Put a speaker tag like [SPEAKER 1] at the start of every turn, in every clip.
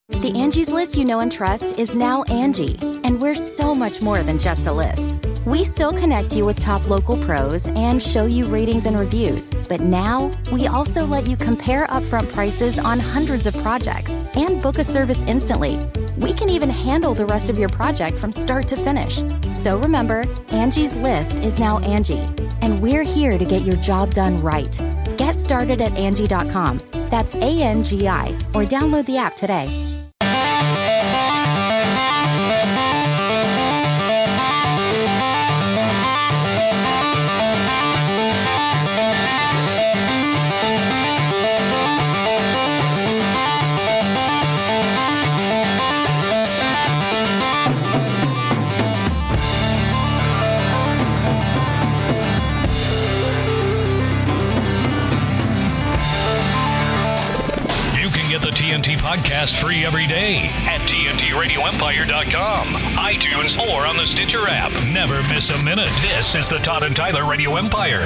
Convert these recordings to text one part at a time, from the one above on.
[SPEAKER 1] The Angie's List you know and trust is now Angie, and we're so much more than just a list. We still connect you with top local pros and show you ratings and reviews, but now we also let you compare upfront prices on hundreds of projects and book a service instantly. We can even handle the rest of your project from start to finish. So remember, Angie's List is now Angie, and we're here to get your job done right. Get started at Angie.com. That's ANGI, or download the app today.
[SPEAKER 2] TNT podcast free every day at TNTRadioEmpire.com, iTunes, or on the Stitcher app. Never miss a minute. This is the Todd and Tyler Radio Empire.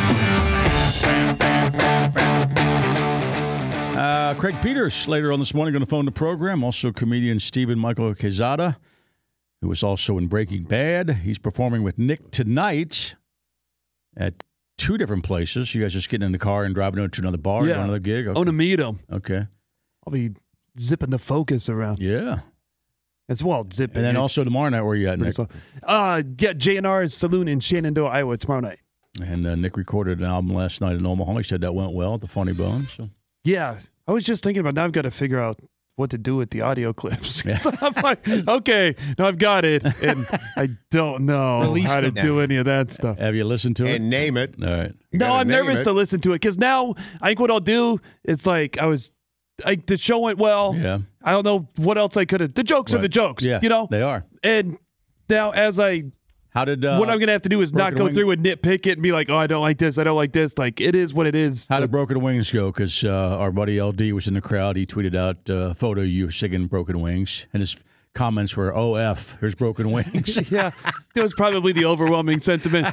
[SPEAKER 3] Craig Peters later on this morning going to phone the program. Also comedian Stephen Michael Quezada, who was also in Breaking Bad. He's performing with Nick tonight at two different places. You guys just getting in the car and driving over to another bar, to another gig? Okay.
[SPEAKER 4] I want to meet him.
[SPEAKER 3] Okay.
[SPEAKER 4] I'll be zipping the Focus around.
[SPEAKER 3] Yeah.
[SPEAKER 4] As well, zipping.
[SPEAKER 3] And then also tomorrow night, where you at, Nick?
[SPEAKER 4] J&R's Saloon in Shenandoah, Iowa, tomorrow night.
[SPEAKER 3] And Nick recorded an album last night in Omaha. He said that went well at the Funny Bone. So.
[SPEAKER 4] Yeah. I was just thinking about now I've got to figure out what to do with the audio clips. So I'm like, okay, now I've got it, and I don't know how to do any of that stuff.
[SPEAKER 3] Have you listened to it?
[SPEAKER 5] And name it.
[SPEAKER 3] All right.
[SPEAKER 4] No, I'm nervous to listen to it, because now I think what I'll do, it's like the show went well.
[SPEAKER 3] Yeah.
[SPEAKER 4] I don't know what else I could have. The jokes are the jokes.
[SPEAKER 3] Yeah,
[SPEAKER 4] you know?
[SPEAKER 3] They are.
[SPEAKER 4] And now what I'm going to have to do is not go through and nitpick it and be like, oh, I don't like this. I don't like this. Like, it is what it is.
[SPEAKER 3] How did Broken Wings go? Because our buddy LD was in the crowd. He tweeted out a photo of you singing Broken Wings. And his comments were, oh, F, here's Broken Wings.
[SPEAKER 4] Yeah. That was probably the overwhelming sentiment.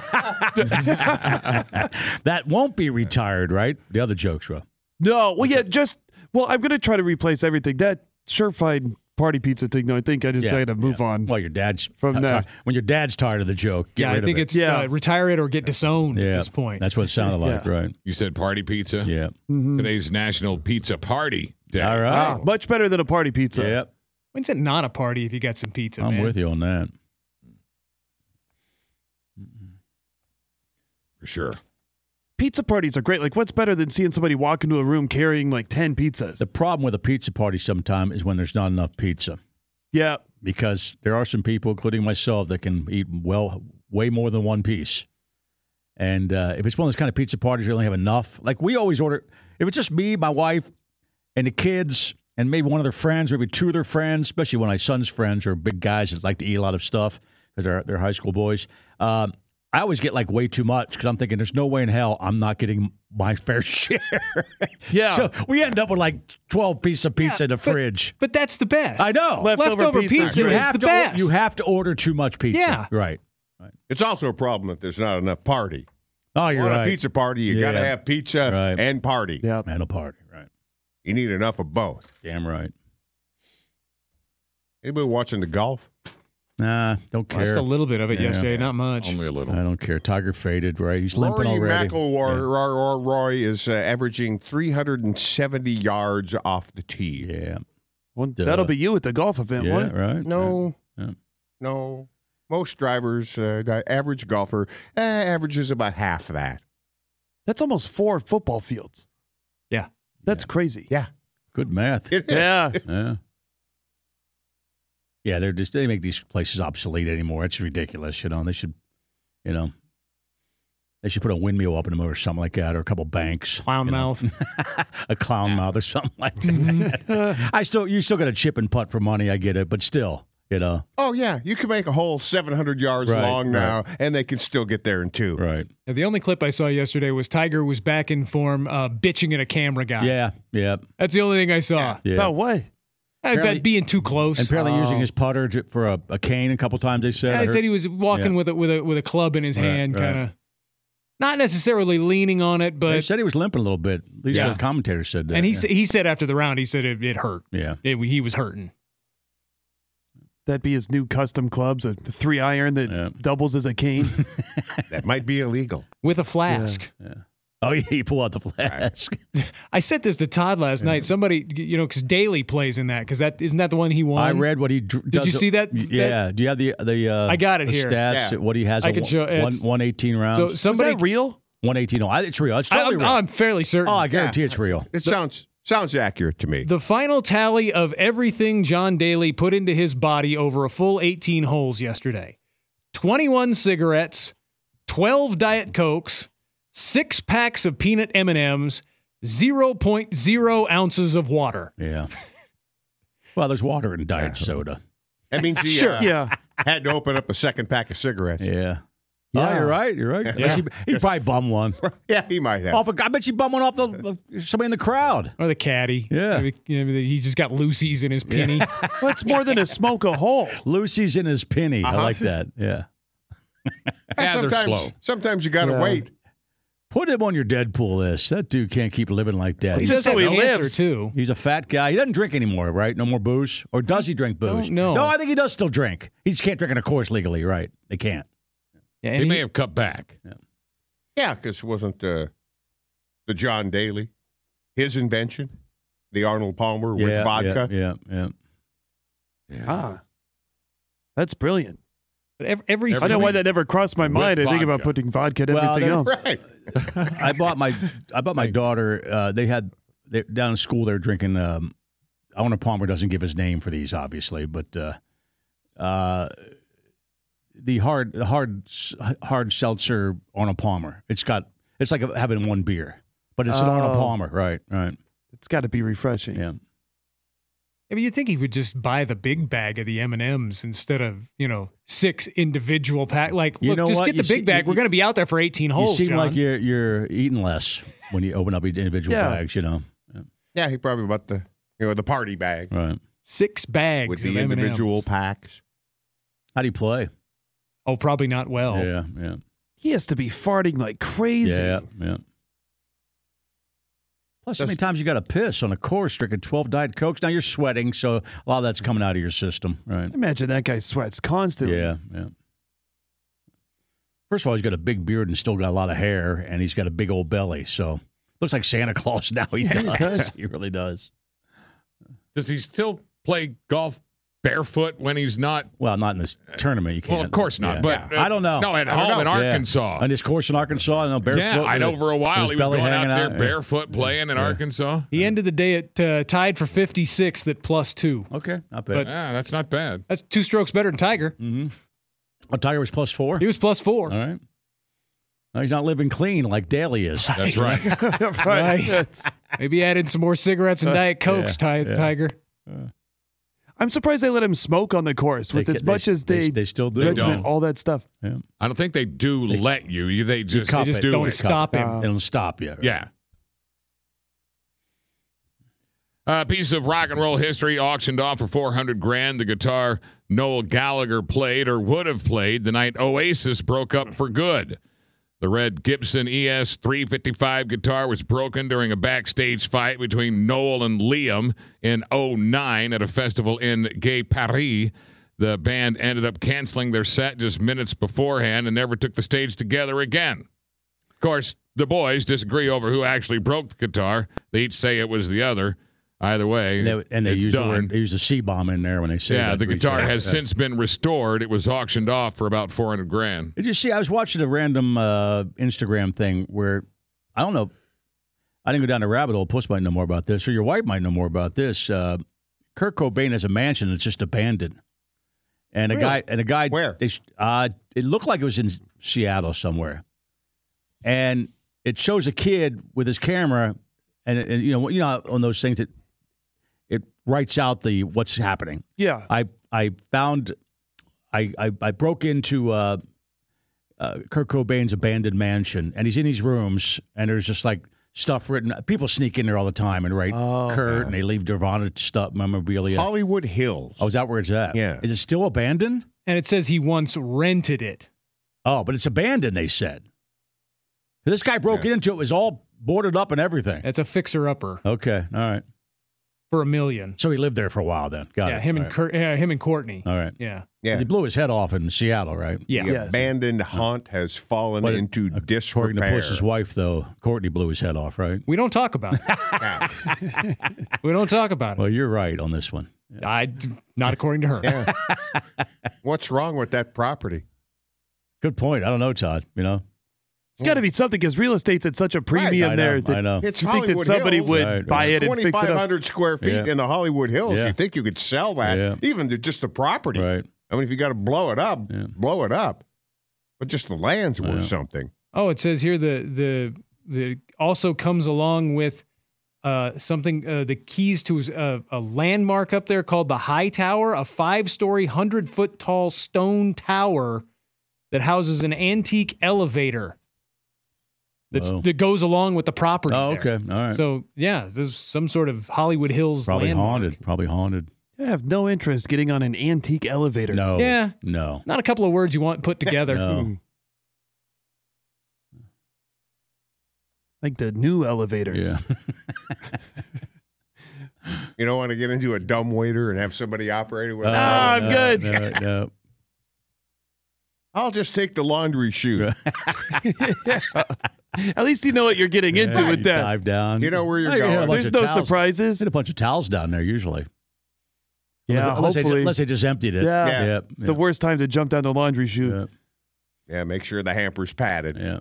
[SPEAKER 3] That won't be retired, right? The other jokes were.
[SPEAKER 4] No. Well, yeah, I'm going to try to replace everything. That surefire party pizza thing, though, I think I just say to move on.
[SPEAKER 3] Well, your dad's
[SPEAKER 4] from that.
[SPEAKER 3] When your dad's tired of the joke, get rid of it.
[SPEAKER 6] I think it's retire it or get disowned at this point.
[SPEAKER 3] That's what it sounded like, right?
[SPEAKER 5] You said party pizza?
[SPEAKER 3] Yeah.
[SPEAKER 4] Mm-hmm.
[SPEAKER 5] Today's National Pizza Party Day.
[SPEAKER 3] All right.
[SPEAKER 4] Much better than a party pizza.
[SPEAKER 3] Yep.
[SPEAKER 6] When's it not a party if you got some pizza,
[SPEAKER 3] I'm
[SPEAKER 6] man?
[SPEAKER 3] with you on that.
[SPEAKER 5] For sure.
[SPEAKER 4] Pizza parties are great. Like, what's better than seeing somebody walk into a room carrying like 10 pizzas?
[SPEAKER 3] The problem with a pizza party sometimes is when there's not enough pizza.
[SPEAKER 4] Yeah.
[SPEAKER 3] Because there are some people, including myself, that can eat way more than one piece. And if it's one of those kind of pizza parties, we only have enough. Like, we always order, if it's just me, my wife, and the kids, and maybe one of their friends, maybe two of their friends, especially when my son's friends are big guys that like to eat a lot of stuff because they're high school boys. I always get like way too much because I'm thinking there's no way in hell I'm not getting my fair share.
[SPEAKER 4] Yeah.
[SPEAKER 3] So we end up with like 12 pieces of pizza in the fridge.
[SPEAKER 6] But that's the best.
[SPEAKER 3] I know.
[SPEAKER 6] Leftover pizza is the best.
[SPEAKER 3] You have to order too much pizza.
[SPEAKER 6] Yeah.
[SPEAKER 3] Right.
[SPEAKER 5] It's also a problem if there's not enough party.
[SPEAKER 3] Oh, you're right.
[SPEAKER 5] On a pizza party, you got to have pizza and party.
[SPEAKER 4] Yeah.
[SPEAKER 3] And a party, right.
[SPEAKER 5] You need enough of both.
[SPEAKER 3] Damn right.
[SPEAKER 5] Anybody watching the golf?
[SPEAKER 3] Nah, don't care.
[SPEAKER 6] Watched a little bit of it yesterday, not much.
[SPEAKER 5] Only a little.
[SPEAKER 3] I don't care. Tiger faded, right? He's limping already.
[SPEAKER 5] McIlroy is averaging 370 yards off the tee.
[SPEAKER 3] Yeah.
[SPEAKER 4] Well, that'll be you at the golf event, won't it?
[SPEAKER 3] Right.
[SPEAKER 5] No.
[SPEAKER 3] Yeah.
[SPEAKER 5] No. Most drivers, the average golfer, averages about half that.
[SPEAKER 4] That's almost 4 football fields.
[SPEAKER 6] Yeah.
[SPEAKER 4] That's crazy.
[SPEAKER 5] Yeah.
[SPEAKER 3] Good math.
[SPEAKER 4] Yeah.
[SPEAKER 3] Yeah. Yeah, they make these places obsolete anymore. It's ridiculous, They should, they should put a windmill up in them or something like that, or a couple banks.
[SPEAKER 6] Clown mouth.
[SPEAKER 3] A clown mouth or something like that. You still got a chip and putt for money, I get it, but still,
[SPEAKER 5] Oh, yeah. You can make a hole 700 yards long now, and they can still get there in 2.
[SPEAKER 3] Right.
[SPEAKER 6] Now, the only clip I saw yesterday was Tiger was back in form, bitching at a camera guy.
[SPEAKER 3] Yeah.
[SPEAKER 6] That's the only thing I saw.
[SPEAKER 3] Yeah.
[SPEAKER 4] About what?
[SPEAKER 6] I bet being too close.
[SPEAKER 3] And apparently using his putter for a cane a couple times, they said.
[SPEAKER 6] Yeah, they said he was walking with a club in his hand, kind of. Not necessarily leaning on it,
[SPEAKER 3] They
[SPEAKER 6] but
[SPEAKER 3] said he was limping a little bit. At least the commentator said that.
[SPEAKER 6] and he said after the round, he said it hurt.
[SPEAKER 3] Yeah.
[SPEAKER 6] He was hurting.
[SPEAKER 4] That'd be his new custom clubs, a 3-iron that doubles as a cane.
[SPEAKER 5] That might be illegal.
[SPEAKER 6] With a flask.
[SPEAKER 3] Yeah. Oh, yeah, you pull out the flask.
[SPEAKER 6] I said this to Todd last night. Somebody, because Daly plays in that, because isn't that the one he won?
[SPEAKER 3] I read what he does.
[SPEAKER 6] Did you see that?
[SPEAKER 3] Yeah. Do you have the
[SPEAKER 6] I got it
[SPEAKER 3] the
[SPEAKER 6] here.
[SPEAKER 3] stats?
[SPEAKER 5] Yeah.
[SPEAKER 3] What he has?
[SPEAKER 6] I could show.
[SPEAKER 3] 118 rounds.
[SPEAKER 6] So somebody,
[SPEAKER 4] Is that real?
[SPEAKER 3] 118. Oh, it's real. It's totally real.
[SPEAKER 6] I'm fairly certain.
[SPEAKER 3] Oh, I guarantee it's real.
[SPEAKER 5] It sounds accurate to me.
[SPEAKER 6] The final tally of everything John Daly put into his body over a full 18 holes yesterday: 21 cigarettes, 12 Diet Cokes, 6 packs of peanut M&Ms, 0.0 ounces of water.
[SPEAKER 3] Yeah. Well, there's water in diet soda.
[SPEAKER 5] That means he had to open up a second pack of cigarettes.
[SPEAKER 3] Yeah.
[SPEAKER 4] Yeah.
[SPEAKER 3] Oh, you're right. You're right.
[SPEAKER 6] Yeah.
[SPEAKER 3] He probably bummed one.
[SPEAKER 5] Yeah, he might have.
[SPEAKER 3] I bet you bummed one off somebody in the crowd.
[SPEAKER 6] Or the caddy.
[SPEAKER 3] Yeah.
[SPEAKER 6] Maybe he just got Lucy's in his penny.
[SPEAKER 4] What's more than a smoke a hole?
[SPEAKER 3] Lucy's in his penny. I like that. Yeah.
[SPEAKER 7] Yeah, they're slow.
[SPEAKER 5] Sometimes you got to wait.
[SPEAKER 3] Put him on your Deadpool list. That dude can't keep living like that.
[SPEAKER 6] He does have
[SPEAKER 4] he
[SPEAKER 6] cancer,
[SPEAKER 4] lives.
[SPEAKER 6] too.
[SPEAKER 3] He's a fat guy. He doesn't drink anymore, right? No more booze? Or does he drink booze?
[SPEAKER 6] No.
[SPEAKER 3] No, I think he does still drink. He just can't drink in a course legally, right? They can't.
[SPEAKER 6] Yeah, and
[SPEAKER 7] He may have cut back.
[SPEAKER 5] Yeah, because it wasn't the John Daly, his invention, the Arnold Palmer with vodka.
[SPEAKER 3] Yeah.
[SPEAKER 4] Ah, that's brilliant.
[SPEAKER 6] But every
[SPEAKER 4] I don't know why that never crossed my mind. I think about
[SPEAKER 7] vodka.
[SPEAKER 4] putting vodka in
[SPEAKER 3] Well,
[SPEAKER 4] everything else.
[SPEAKER 5] Right.
[SPEAKER 3] I bought my daughter. They down in school. They're drinking. Arnold Palmer doesn't give his name for these, obviously, but the hard seltzer Arnold Palmer. It's like having one beer, but it's an Arnold Palmer, right?
[SPEAKER 4] It's got to be refreshing.
[SPEAKER 3] Yeah.
[SPEAKER 6] I mean, you'd think he would just buy the big bag of the M&Ms instead of 6 individual pack. Like,
[SPEAKER 3] You
[SPEAKER 6] look,
[SPEAKER 3] know
[SPEAKER 6] just
[SPEAKER 3] what?
[SPEAKER 6] get the
[SPEAKER 3] You
[SPEAKER 6] big
[SPEAKER 3] see-
[SPEAKER 6] bag. We're going to be out there for 18 holes.
[SPEAKER 3] You seem
[SPEAKER 6] John.
[SPEAKER 3] like you're eating less when you open up individual bags.
[SPEAKER 5] Yeah, he probably bought the party bag
[SPEAKER 3] Right?
[SPEAKER 6] 6 bags
[SPEAKER 5] with
[SPEAKER 6] of
[SPEAKER 5] the
[SPEAKER 6] M&Ms.
[SPEAKER 5] individual packs.
[SPEAKER 3] How do you play?
[SPEAKER 6] Oh, probably not well.
[SPEAKER 3] Yeah.
[SPEAKER 4] He has to be farting like crazy.
[SPEAKER 3] Yeah. Plus, how many times you got to piss on a course drinking 12 Diet Cokes? Now you're sweating, so a lot of that's coming out of your system, right?
[SPEAKER 4] Imagine that guy sweats constantly.
[SPEAKER 3] Yeah. First of all, he's got a big beard and still got a lot of hair, and he's got a big old belly. So looks like Santa Claus now. He does. He really does.
[SPEAKER 7] Does he still play golf barefoot when he's not?
[SPEAKER 3] Well, not in this tournament. You can't.
[SPEAKER 7] Well, of course not.
[SPEAKER 3] Yeah.
[SPEAKER 7] But
[SPEAKER 3] I don't know.
[SPEAKER 7] No, at home in Arkansas.
[SPEAKER 3] On this course in Arkansas, I know barefoot.
[SPEAKER 7] Yeah, I know for a while
[SPEAKER 3] his
[SPEAKER 7] he was
[SPEAKER 3] belly
[SPEAKER 7] going out
[SPEAKER 3] hanging
[SPEAKER 7] there
[SPEAKER 3] out.
[SPEAKER 7] barefoot playing in Arkansas.
[SPEAKER 6] He ended the day at tied for 56th at +2.
[SPEAKER 3] Okay, not bad.
[SPEAKER 6] But-
[SPEAKER 7] Yeah, that's not bad.
[SPEAKER 6] That's 2 strokes better than Tiger.
[SPEAKER 3] Oh, Tiger was +4.
[SPEAKER 6] He was +4.
[SPEAKER 3] All right. No, he's not living clean like Daly is.
[SPEAKER 7] That's right.
[SPEAKER 6] Right. Maybe add in some more cigarettes and Diet Cokes, Tiger.
[SPEAKER 4] I'm surprised they let him smoke on the course with as much as they
[SPEAKER 3] still do.
[SPEAKER 4] regiment
[SPEAKER 7] don't.
[SPEAKER 4] all that stuff.
[SPEAKER 7] I don't think they do let you. They just
[SPEAKER 3] cup
[SPEAKER 6] They just
[SPEAKER 3] it.
[SPEAKER 6] don't
[SPEAKER 7] it.
[SPEAKER 6] stop him.
[SPEAKER 3] They don't stop you.
[SPEAKER 7] Yeah. A piece of rock and roll history auctioned off for $400,000. The guitar Noel Gallagher played or would have played the night Oasis broke up for good. The red Gibson ES 355 guitar was broken during a backstage fight between Noel and Liam in 2009 at a festival in Gay Paris. The band ended up canceling their set just minutes beforehand and never took the stage together again. Of course, the boys disagree over who actually broke the guitar. They each say it was the other. Either way,
[SPEAKER 3] And they
[SPEAKER 7] it's
[SPEAKER 3] use
[SPEAKER 7] done.
[SPEAKER 3] the word, they use a C-bomb in there when they say
[SPEAKER 7] Yeah,
[SPEAKER 3] that.
[SPEAKER 7] the guitar has since been restored. It was auctioned off for about $400,000.
[SPEAKER 3] Did you see? I was watching a random Instagram thing where, I don't know, I didn't go down the rabbit hole. Puss might know more about this, or your wife might know more about this. Kurt Cobain has a mansion that's just abandoned, and a guy.
[SPEAKER 5] Where?
[SPEAKER 3] It looked like it was in Seattle somewhere, and it shows a kid with his camera, and you know on those things that it writes out what's happening.
[SPEAKER 4] Yeah.
[SPEAKER 3] I broke into Kurt Cobain's abandoned mansion, and he's in these rooms, and there's just like stuff written. People sneak in there all the time and write Kurt, and they leave Nirvana stuff, memorabilia.
[SPEAKER 5] Hollywood Hills.
[SPEAKER 3] Oh, is that where it's at?
[SPEAKER 5] Yeah.
[SPEAKER 3] Is it still abandoned?
[SPEAKER 6] And it says he once rented it.
[SPEAKER 3] Oh, but it's abandoned, they said. This guy broke into it. It was all boarded up and everything.
[SPEAKER 6] It's a fixer-upper
[SPEAKER 3] Okay. All right.
[SPEAKER 6] for $1 million.
[SPEAKER 3] So he lived there for a while then. Got it.
[SPEAKER 6] Him and
[SPEAKER 3] All right.
[SPEAKER 6] him and Courtney.
[SPEAKER 3] All right.
[SPEAKER 6] Yeah.
[SPEAKER 5] Yeah.
[SPEAKER 3] He blew his head off in Seattle, right?
[SPEAKER 6] Yeah.
[SPEAKER 5] The abandoned haunt has fallen
[SPEAKER 3] But
[SPEAKER 5] into
[SPEAKER 3] According
[SPEAKER 5] disrepair.
[SPEAKER 3] to Bush's wife, though, Courtney blew his head off, right?
[SPEAKER 6] We don't talk about it. We don't talk about it.
[SPEAKER 3] Well, you're right on this one.
[SPEAKER 6] Not according to her.
[SPEAKER 5] Yeah. What's wrong with that property?
[SPEAKER 3] Good point. I don't know, Todd. You know?
[SPEAKER 4] It's got to be something because real estate's at such a premium
[SPEAKER 3] I
[SPEAKER 4] there.
[SPEAKER 3] know, I know.
[SPEAKER 5] It's
[SPEAKER 4] You think that
[SPEAKER 5] Hollywood
[SPEAKER 4] somebody
[SPEAKER 5] Hills.
[SPEAKER 4] would
[SPEAKER 3] Right.
[SPEAKER 4] buy it and fix it up?
[SPEAKER 5] 2,500 square feet
[SPEAKER 3] Yeah.
[SPEAKER 5] in the Hollywood Hills.
[SPEAKER 3] Yeah.
[SPEAKER 5] You think you could sell that,
[SPEAKER 3] Yeah.
[SPEAKER 5] even just the property.
[SPEAKER 3] Right.
[SPEAKER 5] I mean, if you got to blow it up,
[SPEAKER 3] Yeah.
[SPEAKER 5] blow it up. But just the land's worth
[SPEAKER 3] Yeah.
[SPEAKER 5] something.
[SPEAKER 6] Oh, it says here the also comes along with something the keys to a landmark up there called the High Tower, a 5-story, 100-foot tall stone tower that houses an antique elevator that goes along with the property.
[SPEAKER 3] Oh,
[SPEAKER 6] there.
[SPEAKER 3] okay. All right.
[SPEAKER 6] So yeah, there's some sort of Hollywood Hills
[SPEAKER 3] Probably
[SPEAKER 6] landmark.
[SPEAKER 3] haunted. Probably haunted.
[SPEAKER 4] I have no interest getting on an antique elevator.
[SPEAKER 3] No.
[SPEAKER 6] Yeah.
[SPEAKER 3] No.
[SPEAKER 6] Not a couple of words you want put together.
[SPEAKER 3] No.
[SPEAKER 4] Like the new elevators.
[SPEAKER 3] Yeah.
[SPEAKER 5] You don't want to get into a dumbwaiter and have somebody operate it with
[SPEAKER 4] I'm good.
[SPEAKER 3] No.
[SPEAKER 5] I'll just take the laundry chute.
[SPEAKER 4] At least you know what you're getting into
[SPEAKER 3] Yeah,
[SPEAKER 4] with
[SPEAKER 3] you
[SPEAKER 4] that.
[SPEAKER 3] Dive down.
[SPEAKER 5] You know where you're
[SPEAKER 3] Oh, yeah,
[SPEAKER 5] going.
[SPEAKER 3] a bunch
[SPEAKER 4] There's
[SPEAKER 3] of
[SPEAKER 4] no
[SPEAKER 3] towels.
[SPEAKER 4] surprises.
[SPEAKER 3] Get a bunch of towels down there usually.
[SPEAKER 4] Yeah, hopefully.
[SPEAKER 3] Unless they just emptied it.
[SPEAKER 4] Yeah.
[SPEAKER 5] Yeah.
[SPEAKER 4] It's the worst time to jump down the laundry chute.
[SPEAKER 3] Yeah.
[SPEAKER 5] Yeah, make sure the hamper's padded.
[SPEAKER 3] Yeah.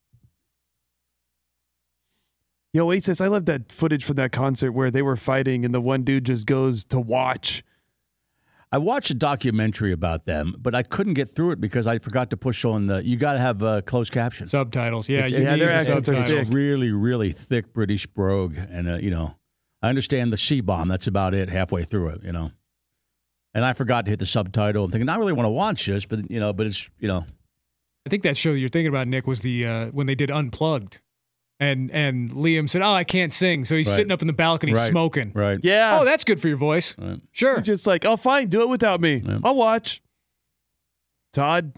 [SPEAKER 4] Yo, Oasis, I love that footage from that concert where they were fighting and the one dude just goes to watch.
[SPEAKER 3] I watched a documentary about them, but I couldn't get through it because I forgot to push on the. You got to have closed caption.
[SPEAKER 6] Subtitles. Yeah,
[SPEAKER 3] It's-
[SPEAKER 6] you
[SPEAKER 4] yeah,
[SPEAKER 6] need
[SPEAKER 4] their
[SPEAKER 6] the
[SPEAKER 4] accents are
[SPEAKER 6] subtitles.
[SPEAKER 4] thick.
[SPEAKER 3] Really, really thick British brogue, and you know, I understand the C-bomb. That's about it. Halfway through it, you know, and I forgot to hit the subtitle. I'm thinking I really want to watch this, but it's
[SPEAKER 6] I think that show you're thinking about, Nick, was the when they did Unplugged, and Liam said, "Oh, I can't sing," so he's
[SPEAKER 3] Right.
[SPEAKER 6] sitting up in the balcony
[SPEAKER 3] Right.
[SPEAKER 6] smoking.
[SPEAKER 3] right.
[SPEAKER 4] Yeah.
[SPEAKER 6] Oh, that's good for your voice.
[SPEAKER 3] Right.
[SPEAKER 6] Sure.
[SPEAKER 4] It's just like, oh, fine, do it without me.
[SPEAKER 3] Yeah.
[SPEAKER 4] I'll watch. Todd.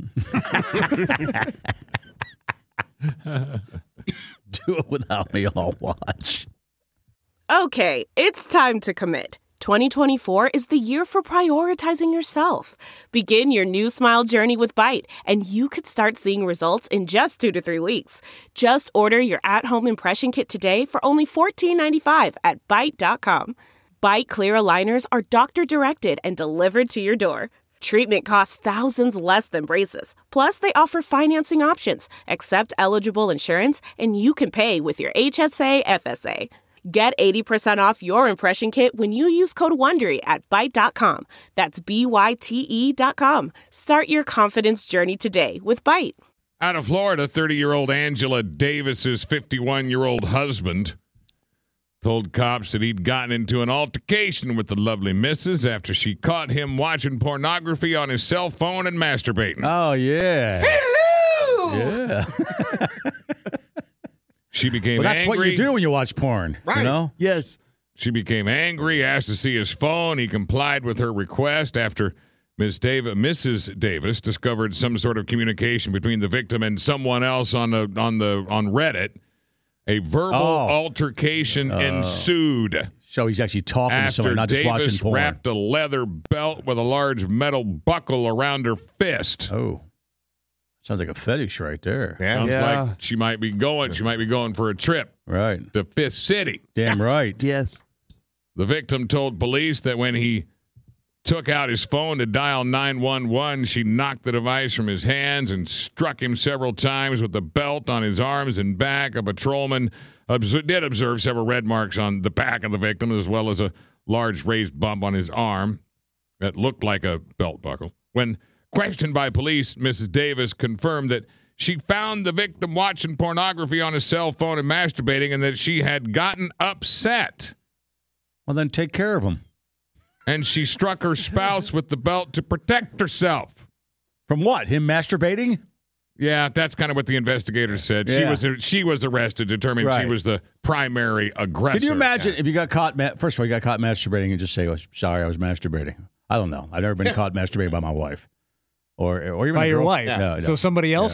[SPEAKER 3] Do it without me. I'll watch.
[SPEAKER 8] Okay, it's time to commit. 2024 is the year for prioritizing yourself. Begin your new smile journey with Byte, and you could start seeing results in just 2 to 3 weeks. Just order your at-home impression kit today for only $14.95 at Byte.com. Byte Clear aligners are doctor-directed and delivered to your door. Treatment costs thousands less than braces. Plus, they offer financing options, accept eligible insurance, and you can pay with your HSA FSA. Get 80% off your impression kit when you use code WONDERY at Byte.com. That's BYTE.com. Start your confidence journey today with Byte.
[SPEAKER 7] Out of Florida, 30-year-old Angela Davis's 51-year-old husband told cops that he'd gotten into an altercation with the lovely missus after she caught him watching pornography on his cell phone and masturbating.
[SPEAKER 3] Oh yeah. Hello. Yeah.
[SPEAKER 7] She became
[SPEAKER 3] Well, that's
[SPEAKER 7] angry.
[SPEAKER 3] what you do when you watch porn.
[SPEAKER 5] Right.
[SPEAKER 3] You know.
[SPEAKER 4] Yes.
[SPEAKER 7] She became angry, asked to see his phone. He complied with her request after Mrs. Davis discovered some sort of communication between the victim and someone else on Reddit. A verbal altercation ensued
[SPEAKER 3] So he's actually talking to
[SPEAKER 7] after
[SPEAKER 3] somebody, not just watching
[SPEAKER 7] Davis
[SPEAKER 3] porn.
[SPEAKER 7] wrapped a leather belt with a large metal buckle around her fist.
[SPEAKER 3] Oh, sounds like a fetish right there.
[SPEAKER 5] Yeah.
[SPEAKER 7] Sounds
[SPEAKER 4] Yeah.
[SPEAKER 7] like she might be going for a trip
[SPEAKER 3] Right.
[SPEAKER 7] to Fist City.
[SPEAKER 3] Damn right.
[SPEAKER 4] Yes.
[SPEAKER 7] The victim told police that when he took out his phone to dial 911, she knocked the device from his hands and struck him several times with the belt on his arms and back. A patrolman did observe several red marks on the back of the victim, as well as a large raised bump on his arm that looked like a belt buckle. When questioned by police, Mrs. Davis confirmed that she found the victim watching pornography on his cell phone and masturbating, and that she had gotten upset.
[SPEAKER 3] Well, then take care of him.
[SPEAKER 7] And she struck her spouse with the belt to protect herself.
[SPEAKER 3] From what? Him masturbating?
[SPEAKER 7] Yeah, that's kind of what the investigators said.
[SPEAKER 3] Yeah.
[SPEAKER 7] She was arrested, determined she
[SPEAKER 3] Right.
[SPEAKER 7] was the primary aggressor.
[SPEAKER 3] Can you imagine if you got caught? First of all, you got caught masturbating and just say, "Oh, sorry, I was masturbating." I don't know. I've never been caught masturbating by my wife, or even
[SPEAKER 6] By
[SPEAKER 3] a
[SPEAKER 6] your
[SPEAKER 3] girl-
[SPEAKER 6] wife.
[SPEAKER 3] No, no.
[SPEAKER 6] So somebody else?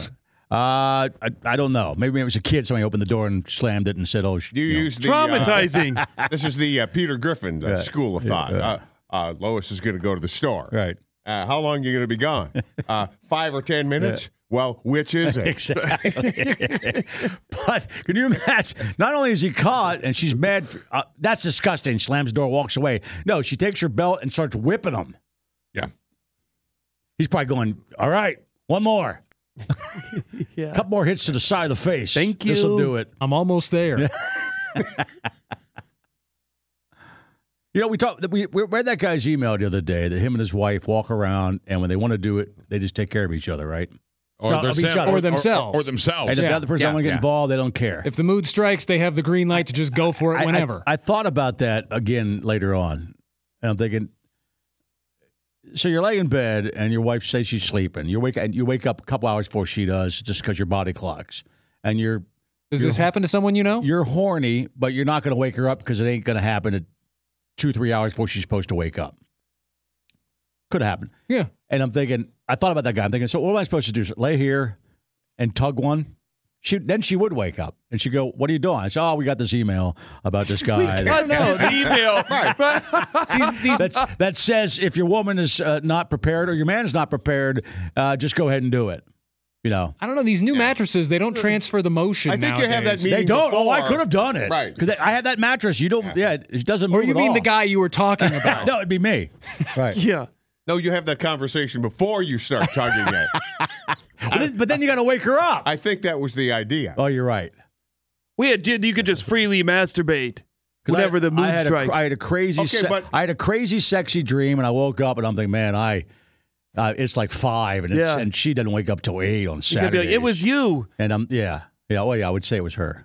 [SPEAKER 3] I don't know. Maybe it was a kid. Somebody opened the door and slammed it and said, "Oh,
[SPEAKER 5] You use the
[SPEAKER 4] traumatizing."
[SPEAKER 5] This is the Peter Griffin school of thought. Lois is going to go to the store.
[SPEAKER 3] Right.
[SPEAKER 5] How long are you going to be gone? 5 or 10 minutes? Well, which is it?
[SPEAKER 3] Exactly. But can you imagine? Not only is he caught and she's mad, that's disgusting. Slams the door, walks away. No, she takes her belt and starts whipping him.
[SPEAKER 7] Yeah.
[SPEAKER 3] He's probably going, all right, one more.
[SPEAKER 4] Yeah.
[SPEAKER 3] Couple more hits to the side of the face.
[SPEAKER 4] Thank you.
[SPEAKER 3] This'll do it.
[SPEAKER 6] I'm almost there.
[SPEAKER 3] You know, we read that guy's email the other day that him and his wife walk around, and when they want to do it, they just take care of each other, right?
[SPEAKER 7] Or
[SPEAKER 3] No, of each other.
[SPEAKER 6] Or themselves.
[SPEAKER 7] Or themselves.
[SPEAKER 3] And if the other person don't want to get involved, they don't care.
[SPEAKER 6] If the mood strikes, they have the green light to just go for it whenever.
[SPEAKER 3] I thought about that again later on, and I'm thinking, so you're laying in bed, and your wife says she's sleeping. You wake up a couple hours before she does, just because your body clocks, and
[SPEAKER 6] Does this happen to someone you know?
[SPEAKER 3] You're horny, but you're not going to wake her up because it ain't going to happen at 2-3 hours before she's supposed to wake up. Could happen.
[SPEAKER 6] Yeah.
[SPEAKER 3] And I'm thinking, I thought about that guy. I'm thinking, so what am I supposed to do? Lay here and tug one? Then she would wake up and she'd go, what are you doing? I said, oh, we got this email about this guy.
[SPEAKER 4] I know the email.
[SPEAKER 3] that says if your woman is not prepared or your man's not prepared, just go ahead and do it. You know,
[SPEAKER 6] I don't know. These new mattresses, they don't transfer the motion.
[SPEAKER 5] I think
[SPEAKER 6] nowadays.
[SPEAKER 5] you have that meeting.
[SPEAKER 3] they don't.
[SPEAKER 5] Before.
[SPEAKER 3] Oh, I could have done it.
[SPEAKER 5] Right.
[SPEAKER 3] Because I had that mattress. You don't, it doesn't move
[SPEAKER 6] Or you
[SPEAKER 3] at
[SPEAKER 6] mean
[SPEAKER 3] all.
[SPEAKER 6] the guy you were talking about?
[SPEAKER 3] No, it'd be me. Right.
[SPEAKER 4] Yeah.
[SPEAKER 5] No, you have that conversation before you start tugging it.
[SPEAKER 3] But then you got to wake her up.
[SPEAKER 5] I think that was the idea.
[SPEAKER 3] Oh, you're right.
[SPEAKER 4] You could just freely masturbate whenever the mood strikes.
[SPEAKER 3] I had a crazy, I had a crazy, sexy dream, and I woke up and I'm thinking, man, it's like 5, and she doesn't wake up till 8 on Saturday.
[SPEAKER 4] You could be like, it was you.
[SPEAKER 3] And I would say it was her.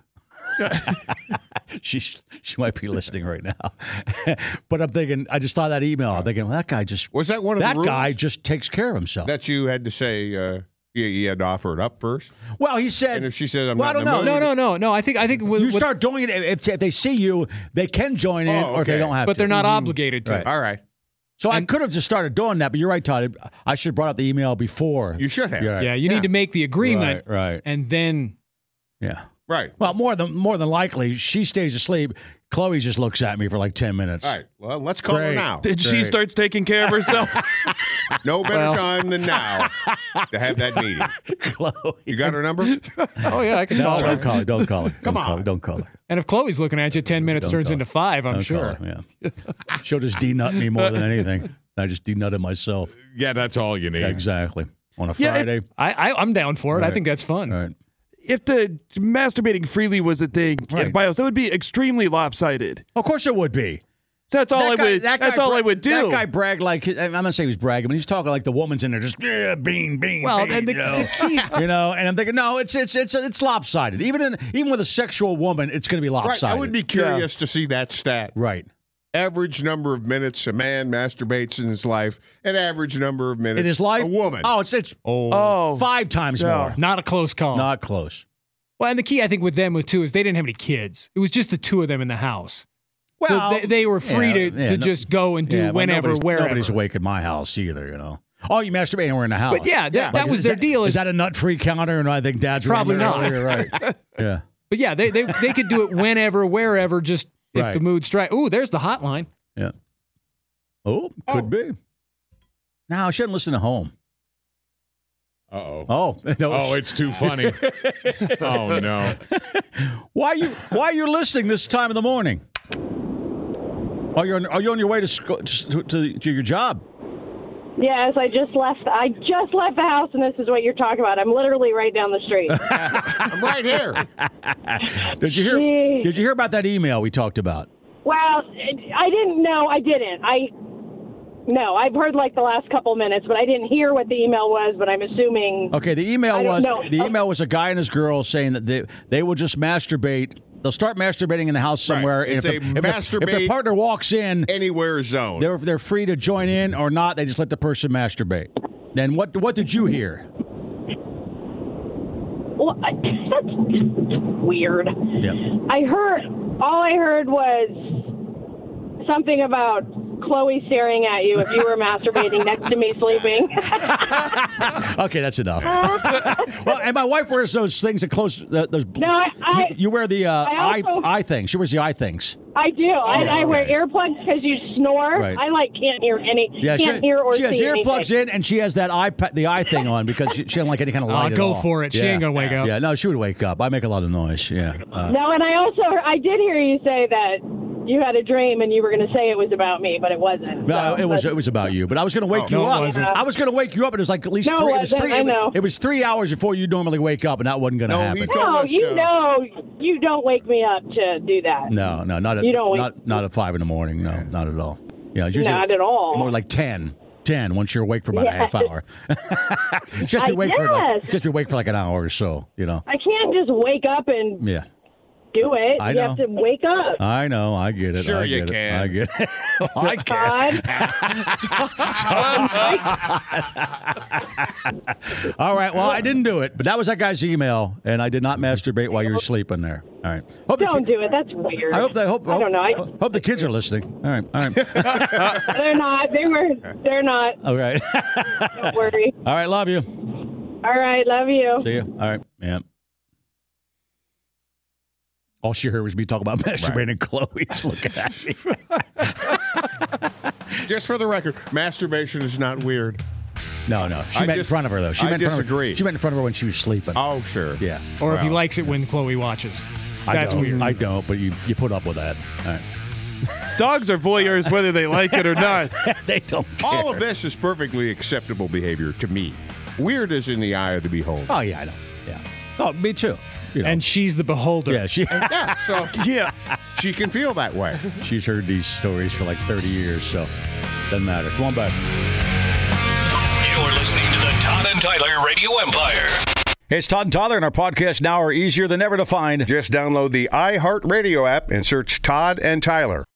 [SPEAKER 3] she might be listening right now, but I'm thinking. I just thought that email. I'm thinking, well, that guy just
[SPEAKER 5] was that one of
[SPEAKER 3] that
[SPEAKER 5] the rules
[SPEAKER 3] guy just takes care of himself.
[SPEAKER 5] That you had to say you had to offer it up first.
[SPEAKER 3] Well, he said,
[SPEAKER 5] and if she says, "I'm
[SPEAKER 3] well,
[SPEAKER 5] not in the mood,"
[SPEAKER 6] No. I think
[SPEAKER 3] you start doing it if they see you, they can join in, or if they don't have
[SPEAKER 6] but
[SPEAKER 3] to.
[SPEAKER 6] they're not obligated to.
[SPEAKER 3] Right.
[SPEAKER 5] All right.
[SPEAKER 3] So I could have just started doing that, but you're right, Todd. I should have brought up the email before.
[SPEAKER 5] You should have.
[SPEAKER 6] Yeah, you need to make the agreement,
[SPEAKER 3] right,
[SPEAKER 6] and then
[SPEAKER 5] right.
[SPEAKER 3] Well, more than likely, she stays asleep. Chloe just looks at me for like 10 minutes.
[SPEAKER 5] All right. Well, let's call her now.
[SPEAKER 4] Did she starts taking care of herself?
[SPEAKER 5] No better time than now to have that meeting.
[SPEAKER 3] Chloe,
[SPEAKER 5] you got her number?
[SPEAKER 6] Oh yeah, I can call her.
[SPEAKER 3] Don't call her.
[SPEAKER 5] Come on.
[SPEAKER 3] Don't call her.
[SPEAKER 6] And if Chloe's looking at you, 10 minutes turns into 5. I'm sure.
[SPEAKER 3] Yeah. She'll just de-nut me more than anything. I just de-nutted myself.
[SPEAKER 7] Yeah, that's all you need.
[SPEAKER 3] Yeah, exactly. On a Friday.
[SPEAKER 6] I'm down for it.
[SPEAKER 3] Right.
[SPEAKER 6] I think that's fun.
[SPEAKER 3] Right.
[SPEAKER 4] If the masturbating freely was a thing,
[SPEAKER 3] Right.
[SPEAKER 4] that would be extremely lopsided.
[SPEAKER 3] Of course it would be.
[SPEAKER 4] So that's all I would do.
[SPEAKER 3] That guy bragged like, I'm not saying he was bragging, but he's talking like the woman's in there just bean.
[SPEAKER 6] Well,
[SPEAKER 3] bean,
[SPEAKER 6] and the key,
[SPEAKER 3] and I'm thinking, no, it's lopsided. Even with a sexual woman, it's going to be lopsided.
[SPEAKER 5] Right. I would be curious to see that stat.
[SPEAKER 3] Right.
[SPEAKER 5] Average number of minutes a man masturbates in his life, and average number of minutes
[SPEAKER 3] in his life,
[SPEAKER 5] a woman.
[SPEAKER 3] Oh, it's 5 times more.
[SPEAKER 6] Not a close call.
[SPEAKER 3] Not close.
[SPEAKER 6] Well, and the key I think with them too is they didn't have any kids. It was just the two of them in the house.
[SPEAKER 3] Well,
[SPEAKER 6] so they were free to just go and do whenever, wherever.
[SPEAKER 3] Nobody's awake in my house either, you know. Oh, you masturbate and we're in the house.
[SPEAKER 6] But that was their deal.
[SPEAKER 3] Is that a nut-free counter? And I think Dad's
[SPEAKER 6] probably not.
[SPEAKER 3] Right. Yeah.
[SPEAKER 6] But yeah, they could do it whenever, wherever, just if the mood strikes. Ooh, there's the hotline.
[SPEAKER 3] Yeah. Oh, could be. No, I shouldn't listen to home.
[SPEAKER 7] Uh-oh.
[SPEAKER 3] Oh. No,
[SPEAKER 7] oh, it's too funny. Oh, no.
[SPEAKER 3] Why are you listening this time of the morning? Are you on your way to your job?
[SPEAKER 9] Yes, I just left the house, and this is what you're talking about. I'm literally right down the street.
[SPEAKER 5] I'm right here.
[SPEAKER 3] Did you hear about that email we talked about?
[SPEAKER 9] Well, I didn't know. I didn't. No, I've heard like the last couple minutes, but I didn't hear what the email was, but I'm assuming.
[SPEAKER 3] Okay, the email was a guy and his girl saying that they will just masturbate. They'll start masturbating in the house somewhere.
[SPEAKER 5] Right. It's
[SPEAKER 3] and if
[SPEAKER 5] masturbate
[SPEAKER 3] their partner walks in,
[SPEAKER 5] anywhere zone,
[SPEAKER 3] they're free to join in or not. They just let the person masturbate. Then what did you hear?
[SPEAKER 9] Well, that's weird.
[SPEAKER 3] Yeah.
[SPEAKER 9] All I heard was something about Chloe staring at you if you were masturbating next to me sleeping.
[SPEAKER 3] Okay, that's enough. Well, and my wife wears those things that close. Those.
[SPEAKER 9] No,
[SPEAKER 3] you wear the eye thing. She wears the eye things.
[SPEAKER 9] I do. I wear earplugs because you snore.
[SPEAKER 3] Right.
[SPEAKER 9] I can't hear any.
[SPEAKER 3] Yeah,
[SPEAKER 9] can't hear or
[SPEAKER 3] she has
[SPEAKER 9] see
[SPEAKER 3] earplugs
[SPEAKER 9] anything.
[SPEAKER 3] in, and she has that the eye thing on because she doesn't like any kind of light at
[SPEAKER 6] Go
[SPEAKER 3] all.
[SPEAKER 6] for it. She ain't gonna wake up.
[SPEAKER 3] Yeah, no, she would wake up. I make a lot of noise. Yeah.
[SPEAKER 9] No, and I did hear you say that you had a dream and you were going to say it was about me, but it wasn't.
[SPEAKER 3] No,
[SPEAKER 9] so,
[SPEAKER 3] it was about you. But I was going to wake you
[SPEAKER 6] no, it
[SPEAKER 3] up.
[SPEAKER 6] wasn't.
[SPEAKER 3] I was going to wake you up, and it was like at least
[SPEAKER 9] No,
[SPEAKER 3] three.
[SPEAKER 9] it wasn't. I know.
[SPEAKER 3] It was 3 hours before you normally wake up, and that wasn't going to happen.
[SPEAKER 9] No, you know, you don't wake me up to do that.
[SPEAKER 3] No, not at
[SPEAKER 9] You don't
[SPEAKER 3] not at 5 a.m. No, not at all. Yeah, it's usually
[SPEAKER 9] Not at all.
[SPEAKER 3] More like 10 once you're awake for about a half hour. just be awake for like an hour or so. You know.
[SPEAKER 9] I can't just wake up and do it.
[SPEAKER 3] I
[SPEAKER 9] you
[SPEAKER 3] know.
[SPEAKER 9] have to wake up.
[SPEAKER 3] I know. I get it.
[SPEAKER 5] Sure
[SPEAKER 3] I
[SPEAKER 5] you
[SPEAKER 3] get it.
[SPEAKER 5] can.
[SPEAKER 3] I get it. I can. All right. Well, I didn't do it, but that was that guy's email, and I did not masturbate while you were sleeping there. All right.
[SPEAKER 9] Don't do it. That's weird.
[SPEAKER 3] I don't know. I hope the kids are listening. All right.
[SPEAKER 9] They're not. They're not.
[SPEAKER 3] All right.
[SPEAKER 9] Don't worry.
[SPEAKER 3] All right. Love you.
[SPEAKER 9] All right. Love you.
[SPEAKER 3] See you. All right. Yeah. All she heard was me talking about masturbating. Chloe's looking at me.
[SPEAKER 5] Just for the record, masturbation is not weird.
[SPEAKER 3] No. She meant in front of her, though.
[SPEAKER 5] I disagree.
[SPEAKER 3] She meant in front of her when she was sleeping.
[SPEAKER 5] Oh, sure.
[SPEAKER 3] Yeah.
[SPEAKER 6] Or if he likes it when Chloe watches. That's weird.
[SPEAKER 3] I don't, but you put up with that. All right.
[SPEAKER 4] Dogs are voyeurs whether they like it or not.
[SPEAKER 3] They don't care.
[SPEAKER 5] All of this is perfectly acceptable behavior to me. Weird is in the eye of the beholder.
[SPEAKER 3] Oh, yeah, I know. Yeah. Oh, me too. You know.
[SPEAKER 6] And she's the beholder.
[SPEAKER 3] Yeah,
[SPEAKER 5] So she can feel that way.
[SPEAKER 3] She's heard these stories for like 30 years, so doesn't matter. Come on back.
[SPEAKER 2] You're listening to the Todd and Tyler Radio Empire.
[SPEAKER 3] Hey, it's Todd and Tyler, and our podcasts now are easier than ever to find.
[SPEAKER 5] Just download the iHeartRadio app and search Todd and Tyler.